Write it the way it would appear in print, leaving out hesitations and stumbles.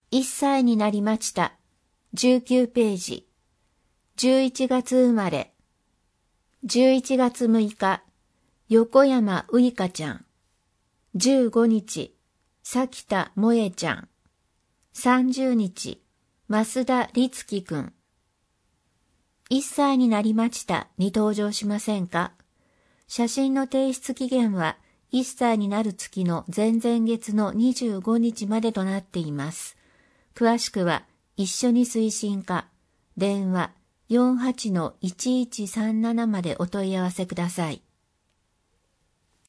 1歳になりました。19ページ。11月生まれ。11月6日、横山ういかちゃん。15日、咲田萌えちゃん。30日、増田律樹くん。1歳になりましたに登場しませんか？写真の提出期限は1歳になる月の前々月の25日までとなっています。詳しくは一緒に推進課、電話 48-1137 までお問い合わせください。